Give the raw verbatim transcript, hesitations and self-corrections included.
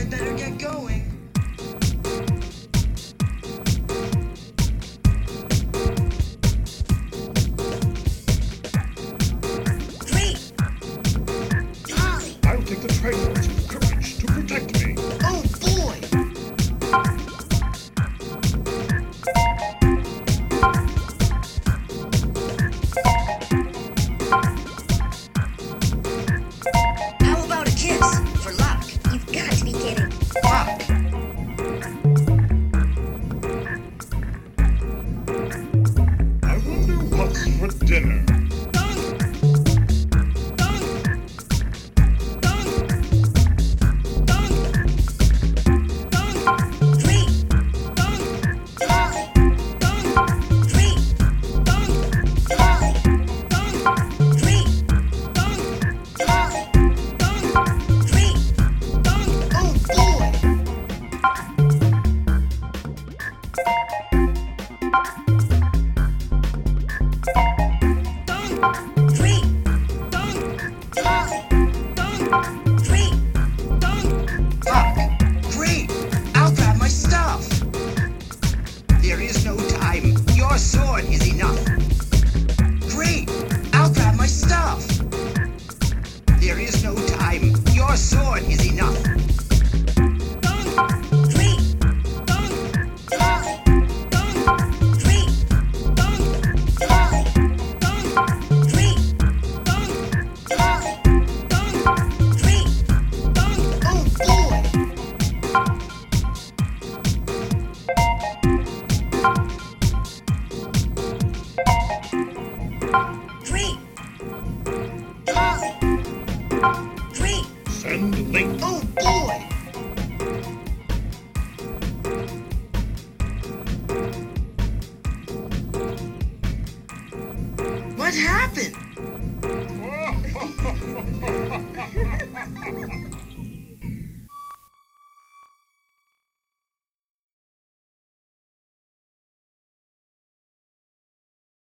I'd better get going. Great! Polly! I'll take the Triforce with courage to protect me. Oh boy! How about a kiss for luck? You've got to be kidding. Fuck! I wonder what's for dinner. Great! Polly! Great! Polly! Great! Polly! Great! Oh boy! Great! Polly! Great! Fuck! Great! I'll grab my stuff! There is no time. Your sword is enough. Great! I'll grab my stuff! There is no time. Your sword is enough. Great! Polly! Great! Polly! Great! Polly! Great! Oh boy! Great! Polly! Great! Send link. Oh boy! What happened?